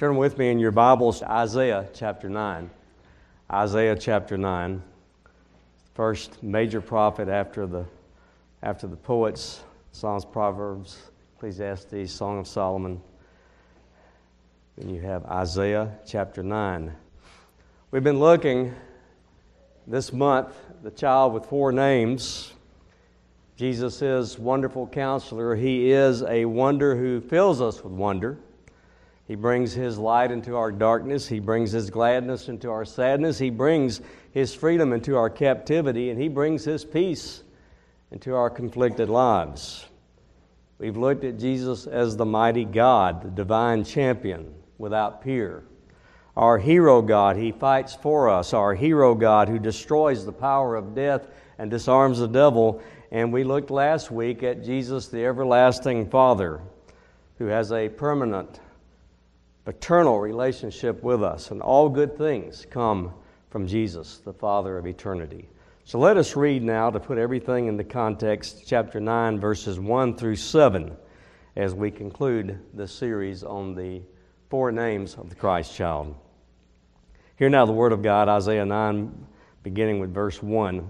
Turn with me in your Bibles to Isaiah chapter 9. Isaiah chapter 9, first major prophet after the poets, Psalms, Proverbs, Ecclesiastes, Song of Solomon. Then you have Isaiah chapter 9. We've been looking this month, the child with four names. Jesus is Wonderful Counselor. He is a wonder who fills us with wonder. He brings His light into our darkness. He brings His gladness into our sadness. He brings His freedom into our captivity. And He brings His peace into our conflicted lives. We've looked at Jesus as the mighty God, the divine champion without peer. Our hero God, He fights for us. Our hero God who destroys the power of death and disarms the devil. And we looked last week at Jesus, the everlasting Father, who has a permanent paternal relationship with us, and all good things come from Jesus, the Father of eternity. So let us read now, to put everything into context, chapter 9, verses 1 through 7, as we conclude this series on the four names of the Christ child. Hear now the word of God, Isaiah 9, beginning with verse 1.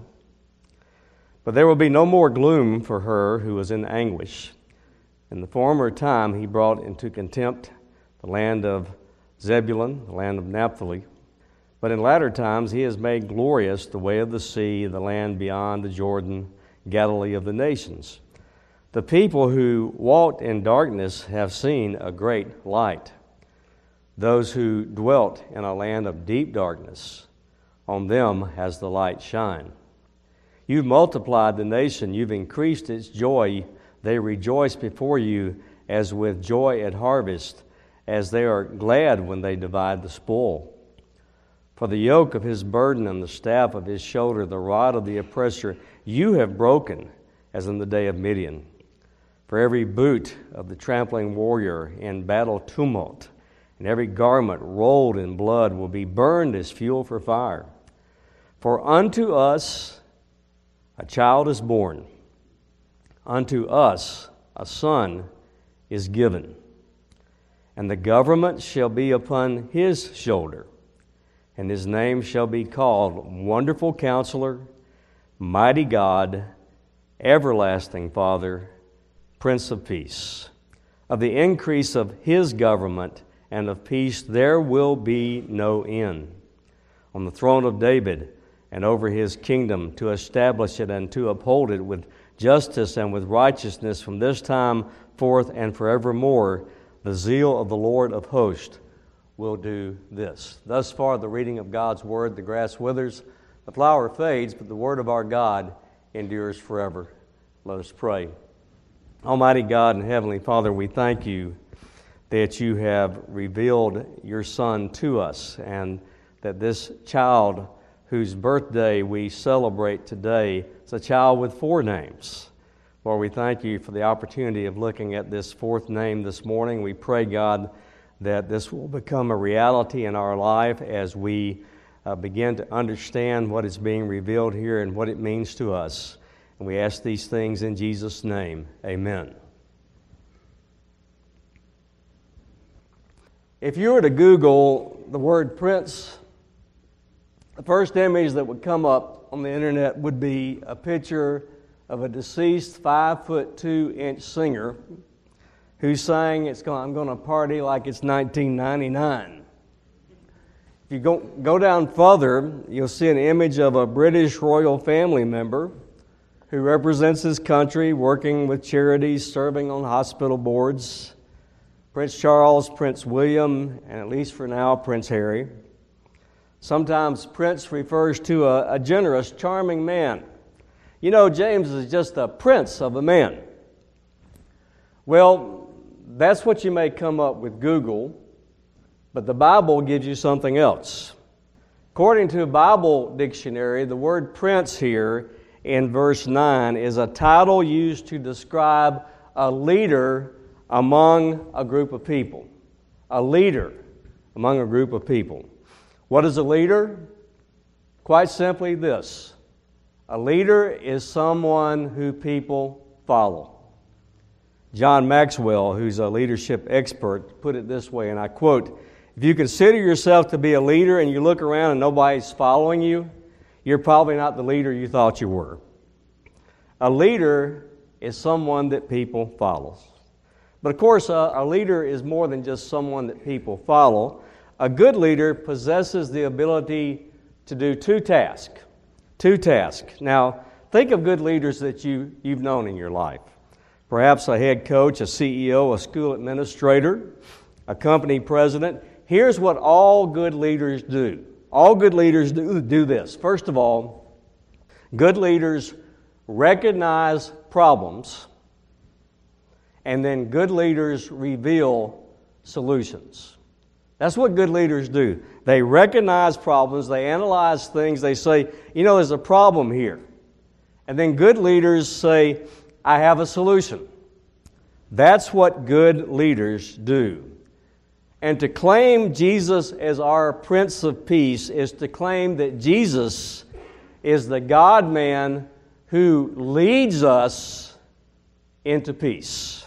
But there will be no more gloom for her who is in anguish. In the former time He brought into contempt the land of Zebulun, the land of Naphtali. But in latter times He has made glorious the way of the sea, the land beyond the Jordan, Galilee of the nations. The people who walked in darkness have seen a great light. Those who dwelt in a land of deep darkness, on them has the light shined. You've multiplied the nation, you've increased its joy. They rejoice before you as with joy at harvest, as they are glad when they divide the spoil. For the yoke of His burden and the staff of His shoulder, the rod of the oppressor, you have broken, as in the day of Midian. For every boot of the trampling warrior in battle tumult, and every garment rolled in blood will be burned as fuel for fire. For unto us a child is born, unto us a son is given, and the government shall be upon His shoulder, and His name shall be called Wonderful Counselor, Mighty God, Everlasting Father, Prince of Peace. Of the increase of His government and of peace there will be no end. On the throne of David and over His kingdom, to establish it and to uphold it with justice and with righteousness from this time forth and forevermore. The zeal of the Lord of hosts will do this. Thus far, the reading of God's word. The grass withers, the flower fades, but the word of our God endures forever. Let us pray. Almighty God and Heavenly Father, we thank You that You have revealed Your Son to us, and that this child whose birthday we celebrate today is a child with four names. Lord, we thank You for the opportunity of looking at this fourth name this morning. We pray, God, that this will become a reality in our life as we begin to understand what is being revealed here and what it means to us. And we ask these things in Jesus' name. Amen. If you were to Google the word Prince, the first image that would come up on the internet would be a picture of a deceased 5'2" singer who sang, I'm going to party like it's 1999. If you go down further, you'll see an image of a British royal family member who represents his country, working with charities, serving on hospital boards. Prince Charles, Prince William, and at least for now, Prince Harry. Sometimes Prince refers to a generous, charming man. You know, James is just a prince of a man. Well, that's what you may come up with Google, but the Bible gives you something else. According to a Bible dictionary, the word prince here in verse 9 is a title used to describe a leader among a group of people. A leader among a group of people. What is a leader? Quite simply this. A leader is someone who people follow. John Maxwell, who's a leadership expert, put it this way, and I quote, If you consider yourself to be a leader and you look around and nobody's following you, you're probably not the leader you thought you were. A leader is someone that people follow. But of course, a leader is more than just someone that people follow. A good leader possesses the ability to do two tasks. Now, think of good leaders that you've known in your life. Perhaps a head coach, a CEO, a school administrator, a company president. Here's what all good leaders do. All good leaders do this. First of all, good leaders recognize problems, and then good leaders reveal solutions. That's what good leaders do. They recognize problems, they analyze things, they say, there's a problem here. And then good leaders say, I have a solution. That's what good leaders do. And to claim Jesus as our Prince of Peace is to claim that Jesus is the God-man who leads us into peace.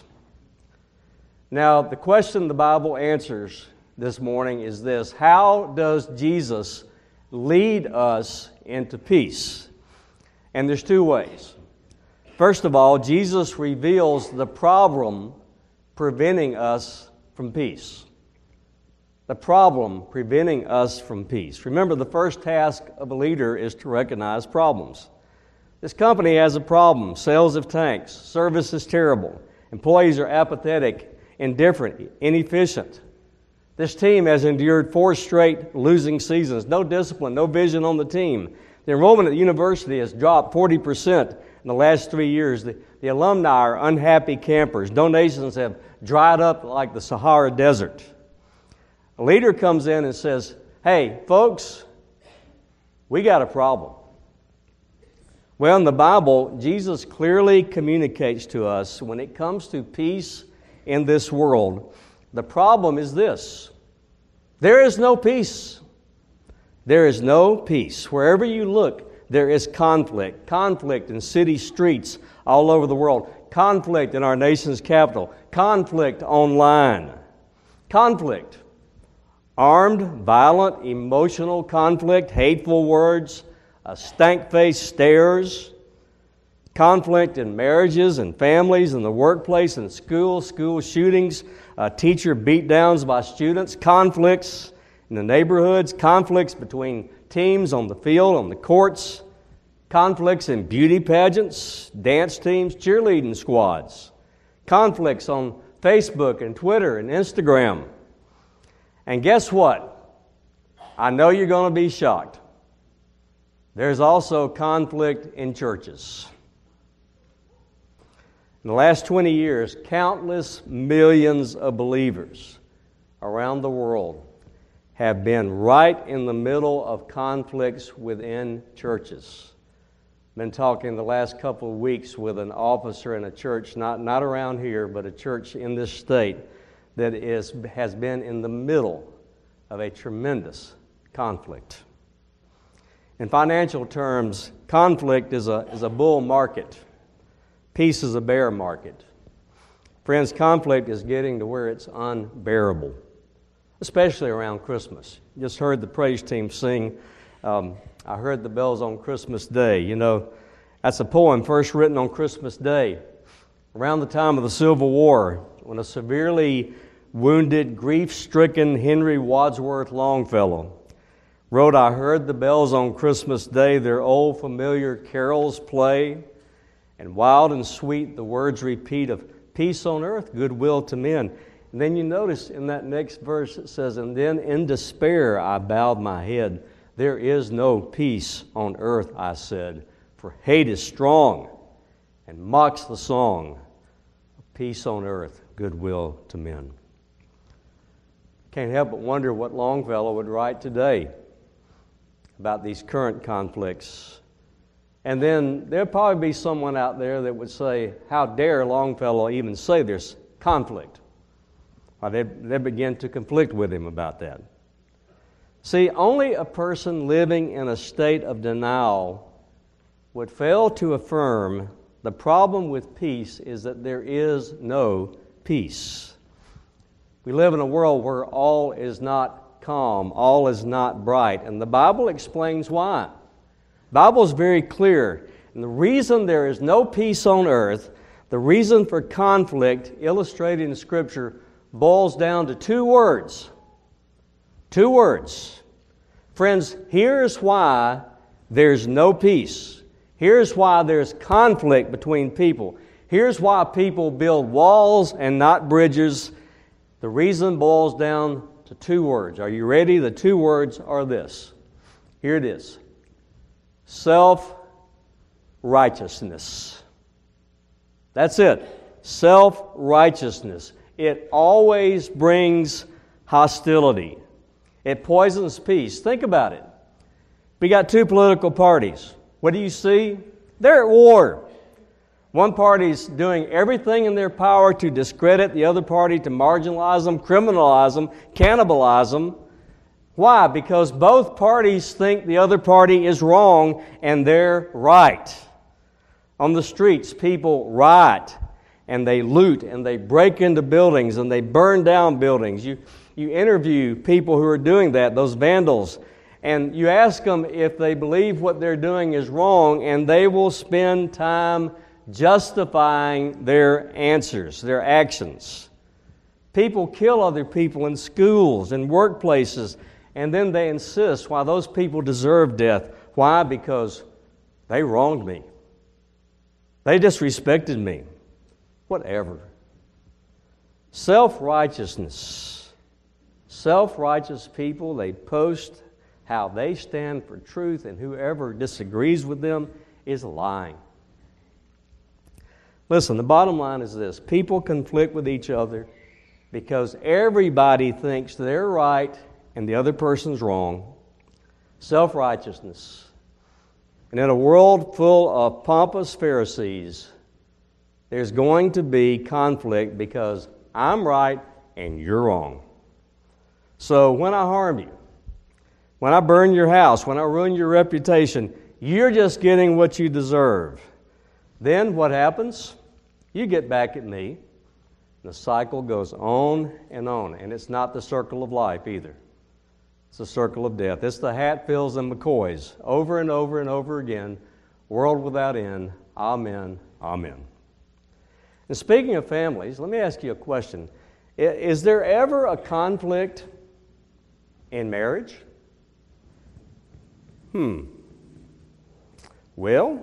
Now, the question the Bible answers this morning is this: how does Jesus lead us into peace? And there's two ways. First of all, Jesus reveals the problem preventing us from peace. The problem preventing us from peace. Remember, the first task of a leader is to recognize problems. This company has a problem. Sales have tanked. Service is terrible. Employees are apathetic, indifferent, inefficient. This team has endured 4 straight losing seasons. No discipline, no vision on the team. The enrollment at the university has dropped 40% in the last 3 years. The alumni are unhappy campers. Donations have dried up like the Sahara Desert. A leader comes in and says, hey, folks, we got a problem. Well, in the Bible, Jesus clearly communicates to us when it comes to peace in this world, the problem is this: there is no peace. There is no peace. Wherever you look, there is conflict. Conflict in city streets all over the world. Conflict in our nation's capital. Conflict online. Conflict. Armed, violent, emotional conflict, hateful words, stank-faced stares, conflict in marriages and families, in the workplace, in school shootings, teacher beatdowns by students, conflicts in the neighborhoods, conflicts between teams on the field, on the courts, conflicts in beauty pageants, dance teams, cheerleading squads, conflicts on Facebook and Twitter and Instagram. And guess what? I know you're going to be shocked. There's also conflict in churches. In the last 20 years, countless millions of believers around the world have been right in the middle of conflicts within churches. Been talking the last couple of weeks with an officer in a church, not around here, but a church in this state that has been in the middle of a tremendous conflict. In financial terms, conflict is a bull market. Peace is a bear market. Friends, conflict is getting to where it's unbearable, especially around Christmas. Just heard the praise team sing, I heard the bells on Christmas Day. That's a poem first written on Christmas Day, around the time of the Civil War, when a severely wounded, grief-stricken Henry Wadsworth Longfellow wrote, I heard the bells on Christmas Day, their old familiar carols play, and wild and sweet the words repeat of peace on earth, goodwill to men. And then you notice in that next verse it says, and then in despair I bowed my head. There is no peace on earth, I said, for hate is strong and mocks the song of peace on earth, goodwill to men. Can't help but wonder what Longfellow would write today about these current conflicts. And then there'll probably be someone out there that would say, how dare Longfellow even say there's conflict? Or they begin to conflict with him about that. See, only a person living in a state of denial would fail to affirm the problem with peace is that there is no peace. We live in a world where all is not calm, all is not bright, and the Bible explains why. The Bible is very clear, and the reason there is no peace on earth, the reason for conflict illustrated in Scripture, boils down to two words. Two words. Friends, here's why there's no peace. Here's why there's conflict between people. Here's why people build walls and not bridges. The reason boils down to two words. Are you ready? The two words are this. Here it is. Self-righteousness. That's it. Self-righteousness. It always brings hostility. It poisons peace. Think about it. We got two political parties. What do you see? They're at war. One party's doing everything in their power to discredit the other party, to marginalize them, criminalize them, cannibalize them. Why? Because both parties think the other party is wrong and they're right. On the streets, people riot and they loot and they break into buildings and they burn down buildings. You interview people who are doing that, those vandals, and you ask them if they believe what they're doing is wrong, and they will spend time justifying their answers, their actions. People kill other people in schools and workplaces, and then they insist why those people deserve death. Why? Because they wronged me. They disrespected me. Whatever. Self-righteousness. Self-righteous people, they post how they stand for truth, and whoever disagrees with them is lying. Listen, the bottom line is this. People conflict with each other because everybody thinks they're right and the other person's wrong. Self-righteousness. And in a world full of pompous Pharisees, there's going to be conflict because I'm right and you're wrong. So when I harm you, when I burn your house, when I ruin your reputation, you're just getting what you deserve. Then what happens? You get back at me. The cycle goes on, and it's not the circle of life either. It's the circle of death. It's the Hatfields and McCoys, over and over and over again, world without end. Amen, amen. And speaking of families, let me ask you a question. Is there ever a conflict in marriage? Well,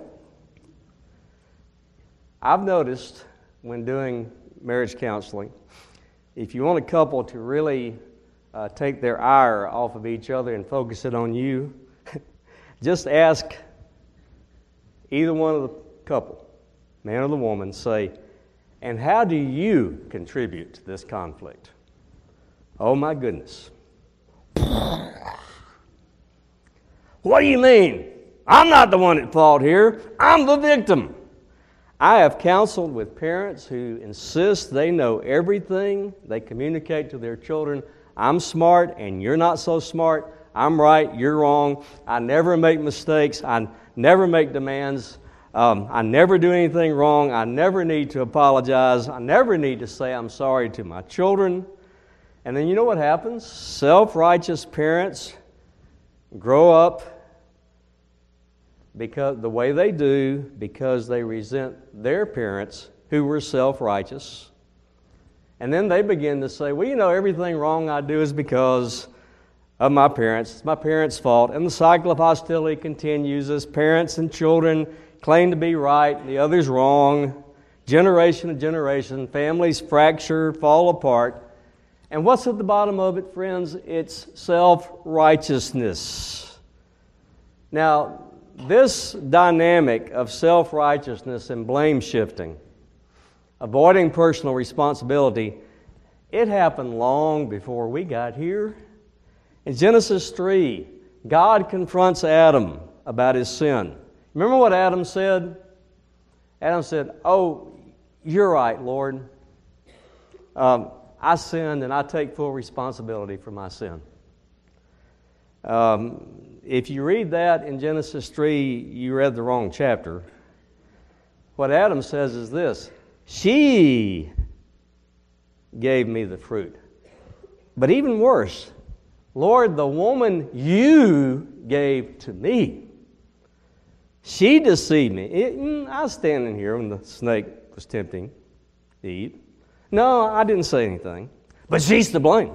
I've noticed when doing marriage counseling, if you want a couple to really take their ire off of each other and focus it on you, just ask either one of the couple, man or the woman, say, and how do you contribute to this conflict? Oh my goodness. What do you mean? I'm not the one at fault here. I'm the victim. I have counseled with parents who insist they know everything. They communicate to their children, I'm smart and you're not so smart. I'm right, you're wrong. I never make mistakes. I never make demands. I never do anything wrong. I never need to apologize. I never need to say I'm sorry to my children. And then you know what happens? Self-righteous parents grow up because the way they do because they resent their parents who were self-righteous. And then they begin to say, well, you know, everything wrong I do is because of my parents. It's my parents' fault. And the cycle of hostility continues as parents and children claim to be right, the other's wrong. Generation to generation, families fracture, fall apart. And what's at the bottom of it, friends? It's self-righteousness. Now, this dynamic of self-righteousness and blame shifting, avoiding personal responsibility, it happened long before we got here. In Genesis 3, God confronts Adam about his sin. Remember what Adam said? Adam said, oh, you're right, Lord. I sinned and I take full responsibility for my sin. If you read that in Genesis 3, you read the wrong chapter. What Adam says is this: she gave me the fruit. But even worse, Lord, the woman you gave to me, she deceived me. I was standing here when the snake was tempting Eve. No, I didn't say anything. But she's to blame.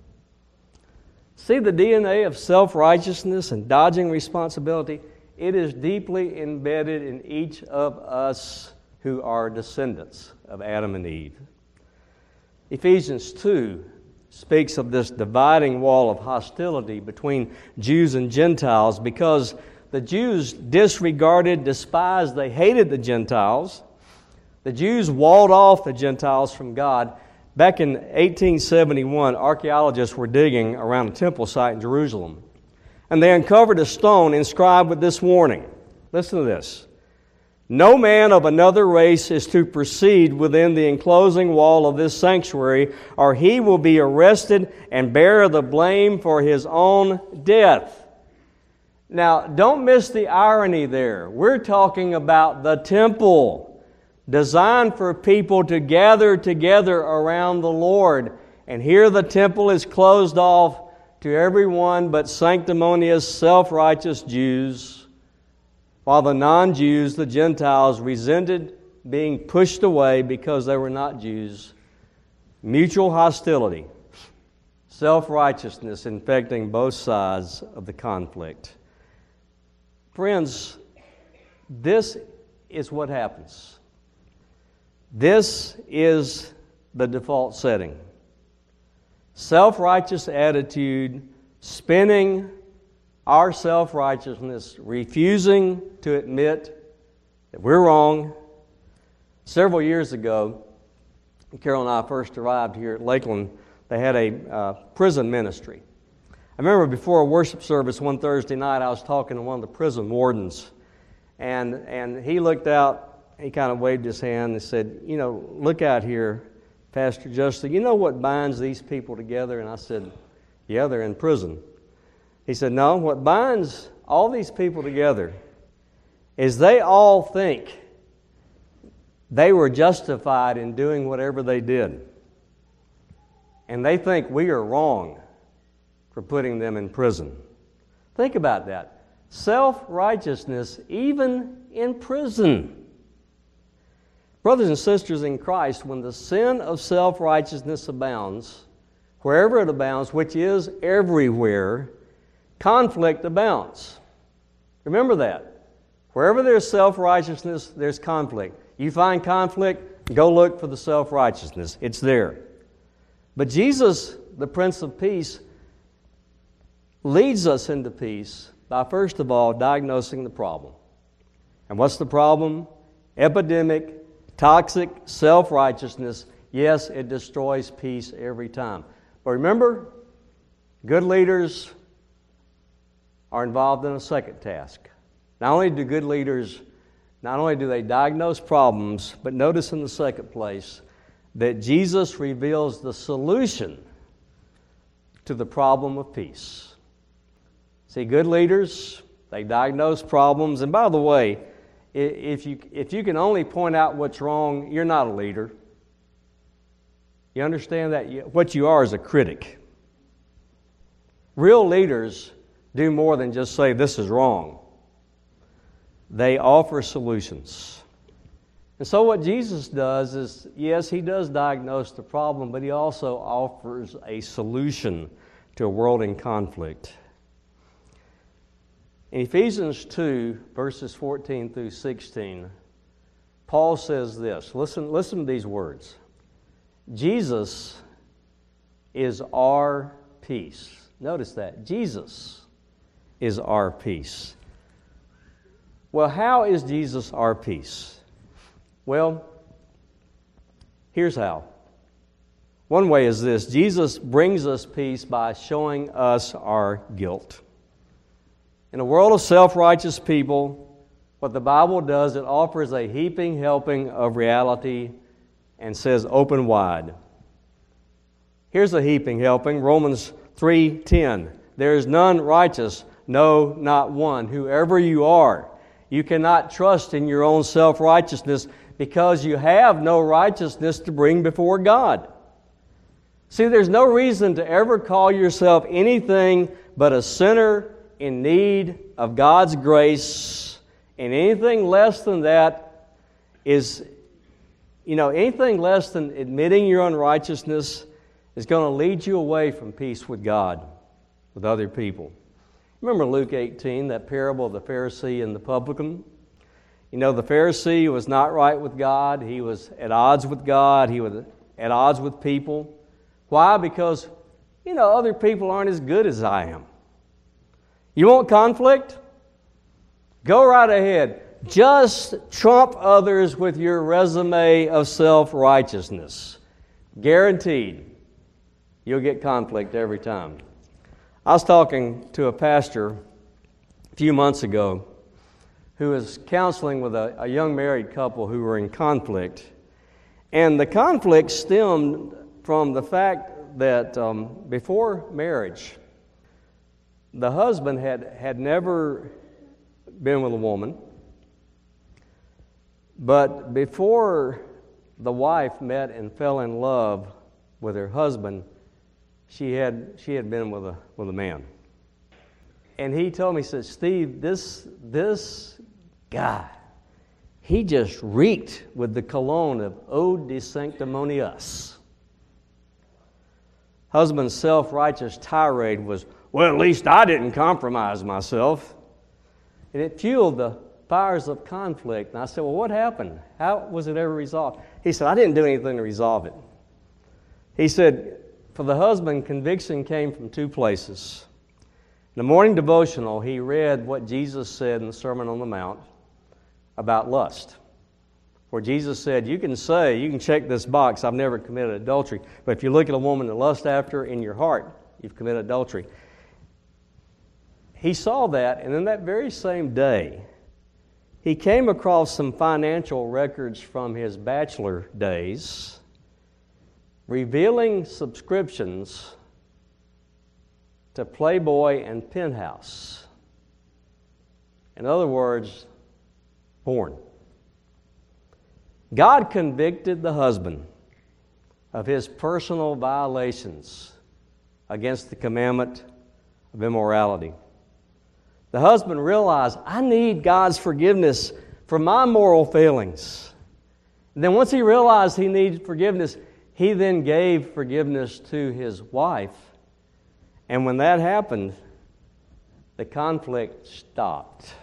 See the DNA of self-righteousness and dodging responsibility? It is deeply embedded in each of us who are descendants of Adam and Eve. Ephesians 2 speaks of this dividing wall of hostility between Jews and Gentiles because the Jews disregarded, despised, they hated the Gentiles. The Jews walled off the Gentiles from God. Back in 1871, archaeologists were digging around a temple site in Jerusalem, and they uncovered a stone inscribed with this warning. Listen to this. No man of another race is to proceed within the enclosing wall of this sanctuary, or he will be arrested and bear the blame for his own death. Now, don't miss the irony there. We're talking about the temple, designed for people to gather together around the Lord. And here the temple is closed off to everyone but sanctimonious, self-righteous Jews, while the non-Jews, the Gentiles, resented being pushed away because they were not Jews. Mutual hostility, self-righteousness infecting both sides of the conflict. Friends, this is what happens. This is the default setting. Self-righteous attitude, spinning our self-righteousness, refusing to admit that we're wrong. Several years ago, Carol and I first arrived here at Lakeland, they had a prison ministry. I remember before a worship service one Thursday night, I was talking to one of the prison wardens, and he looked out, he kind of waved his hand and said, you know, look out here, Pastor Justin, you know what binds these people together? And I said, yeah, they're in prison. He said, no, what binds all these people together is they all think they were justified in doing whatever they did. And they think we are wrong for putting them in prison. Think about that. Self-righteousness, even in prison. Brothers and sisters in Christ, when the sin of self-righteousness abounds, wherever it abounds, which is everywhere, conflict abounds. Remember that. Wherever there's self-righteousness, there's conflict. You find conflict, go look for the self-righteousness. It's there. But Jesus, the Prince of Peace, leads us into peace by, first of all, diagnosing the problem. And what's the problem? Epidemic, toxic self-righteousness. Yes, it destroys peace every time. But remember, good leaders are involved in a second task. Not only do good leaders, not only do they diagnose problems, but notice in the second place that Jesus reveals the solution to the problem of peace. See, good leaders, they diagnose problems. And by the way, if you can only point out what's wrong, you're not a leader. You understand that? What you are is a critic. Real leaders do more than just say this is wrong. They offer solutions. And so what Jesus does is, yes, He does diagnose the problem, but He also offers a solution to a world in conflict. In Ephesians 2, verses 14 through 16, Paul says this. Listen to these words. Jesus is our peace. Notice that. Jesus is our peace. Well, how is Jesus our peace? Well, here's how. One way is this. Jesus brings us peace by showing us our guilt. In a world of self-righteous people, what the Bible does, it offers a heaping helping of reality and says open wide. Here's a heaping helping. Romans 3:10. There is none righteous, no, not one. Whoever you are, you cannot trust in your own self-righteousness because you have no righteousness to bring before God. See, there's no reason to ever call yourself anything but a sinner in need of God's grace, and anything less than that is, anything less than admitting your unrighteousness is going to lead you away from peace with God, with other people. Remember Luke 18, that parable of the Pharisee and the publican? The Pharisee was not right with God. He was at odds with God. He was at odds with people. Why? Because, other people aren't as good as I am. You want conflict? Go right ahead. Just trump others with your resume of self-righteousness. Guaranteed, you'll get conflict every time. I was talking to a pastor a few months ago who was counseling with a young married couple who were in conflict. And the conflict stemmed from the fact that before marriage, the husband had never been with a woman, but before the wife met and fell in love with her husband, she had been with a man. And he told me, he said, Steve, this guy, he just reeked with the cologne of Eau de Sanctimonious. Husband's self-righteous tirade was, well, at least I didn't compromise myself. And it fueled the fires of conflict. And I said, well, what happened? How was it ever resolved? He said, I didn't do anything to resolve it. He said, for the husband, conviction came from two places. In the morning devotional, he read what Jesus said in the Sermon on the Mount about lust. Where Jesus said, you can check this box, I've never committed adultery. But if you look at a woman and lust after her in your heart, you've committed adultery. He saw that, and in that very same day, he came across some financial records from his bachelor days revealing subscriptions to Playboy and Penthouse. In other words, porn. God convicted the husband of his personal violations against the commandment of immorality. The husband realized, I need God's forgiveness for my moral failings. And then once he realized he needed forgiveness, he then gave forgiveness to his wife. And when that happened, the conflict stopped.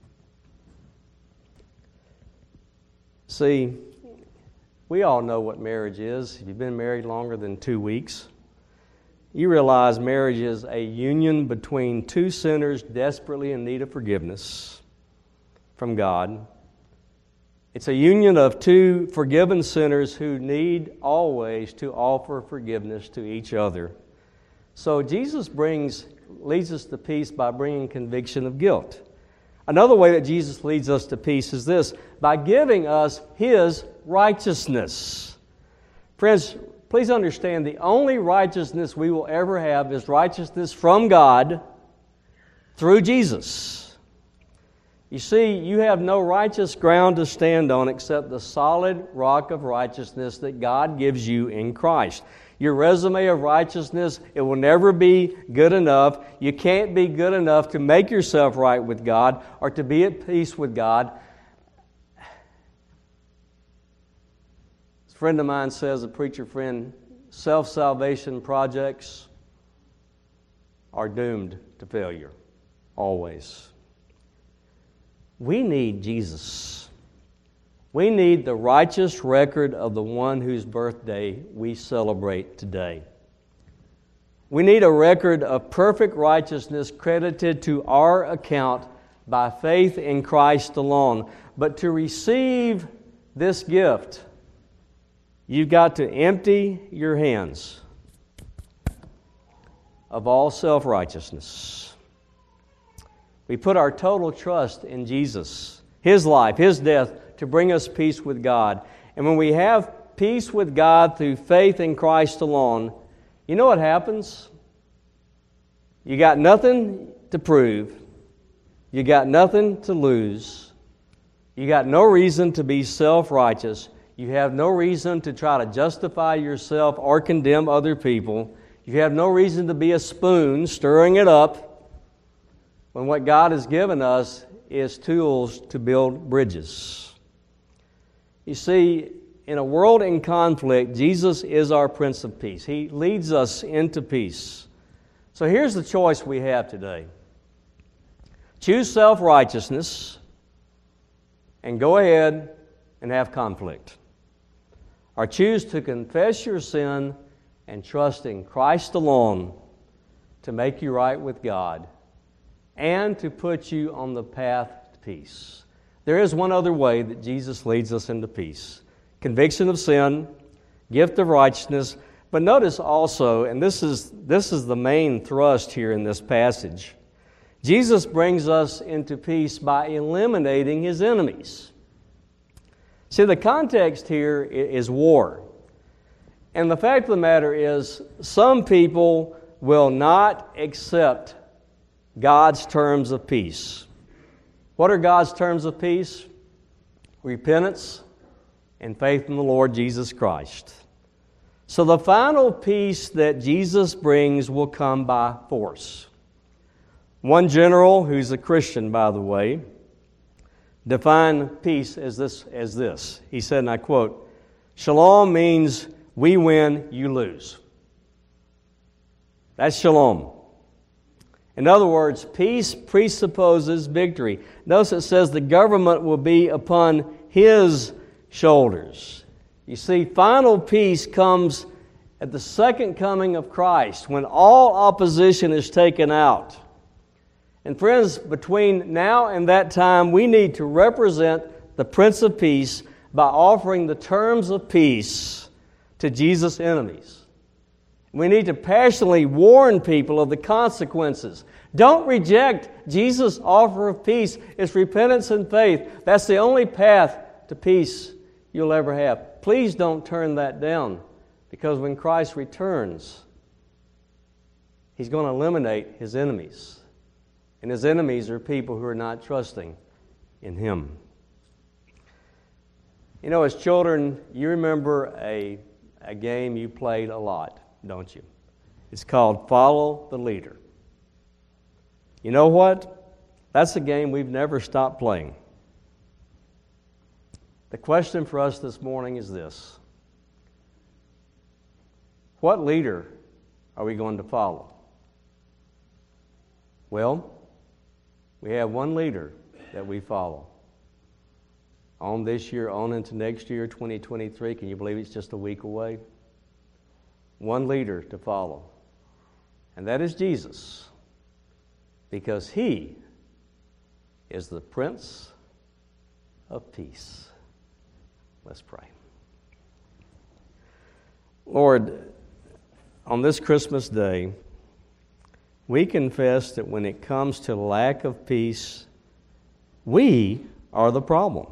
See, we all know what marriage is. If you've been married longer than 2 weeks, you realize marriage is a union between two sinners desperately in need of forgiveness from God. It's a union of two forgiven sinners who need always to offer forgiveness to each other. So Jesus leads us to peace by bringing conviction of guilt. Another way that Jesus leads us to peace is this, by giving us His righteousness. Friends, please understand, the only righteousness we will ever have is righteousness from God through Jesus. You see, you have no righteous ground to stand on except the solid rock of righteousness that God gives you in Christ. Your resume of righteousness, it will never be good enough. You can't be good enough to make yourself right with God or to be at peace with God. A friend of mine says, a preacher friend, self-salvation projects are doomed to failure, always. We need Jesus. We need the righteous record of the one whose birthday we celebrate today. We need a record of perfect righteousness credited to our account by faith in Christ alone. But to receive this gift, you've got to empty your hands of all self-righteousness. We put our total trust in Jesus, His life, His death, to bring us peace with God. And when we have peace with God through faith in Christ alone, you know what happens? You got nothing to prove. You got nothing to lose. You got no reason to be self-righteous. You have no reason to try to justify yourself or condemn other people. You have no reason to be a spoon stirring it up when what God has given us is tools to build bridges. You see, in a world in conflict, Jesus is our Prince of Peace. He leads us into peace. So here's the choice we have today. Choose self-righteousness and go ahead and have conflict. Or choose to confess your sin and trust in Christ alone to make you right with God and to put you on the path to peace. There is one other way that Jesus leads us into peace. Conviction of sin, gift of righteousness. But notice also, and this is the main thrust here in this passage, Jesus brings us into peace by eliminating His enemies. See, the context here is war. And the fact of the matter is, some people will not accept God's terms of peace. What are God's terms of peace? Repentance and faith in the Lord Jesus Christ. So the final peace that Jesus brings will come by force. One general, who's a Christian, by the way, defined peace as this. He said, and I quote, "Shalom means we win, you lose." That's shalom. In other words, peace presupposes victory. Notice it says the government will be upon His shoulders. You see, final peace comes at the second coming of Christ, when all opposition is taken out. And friends, between now and that time, we need to represent the Prince of Peace by offering the terms of peace to Jesus' enemies. We need to passionately warn people of the consequences. Don't reject Jesus' offer of peace. It's repentance and faith. That's the only path to peace you'll ever have. Please don't turn that down, because when Christ returns, He's going to eliminate His enemies. And His enemies are people who are not trusting in Him. You know, as children, you remember a game you played a lot, don't you? It's called Follow the Leader. You know what? That's a game we've never stopped playing. The question for us this morning is this: what leader are we going to follow? Well, we have one leader that we follow. On this year, on into next year, 2023, can you believe it's just a week away? One leader to follow. And that is Jesus. Because He is the Prince of Peace. Let's pray. Lord, on this Christmas day, we confess that when it comes to lack of peace, we are the problem.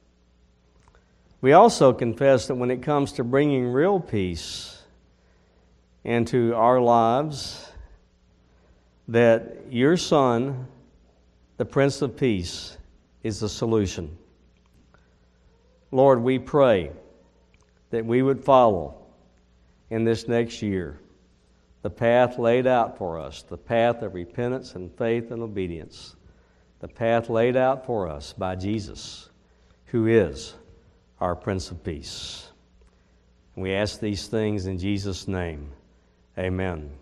We also confess that when it comes to bringing real peace into our lives, that your Son, the Prince of Peace, is the solution. Lord, we pray that we would follow in this next year the path laid out for us, the path of repentance and faith and obedience, the path laid out for us by Jesus, who is our Prince of Peace. We ask these things in Jesus' name. Amen.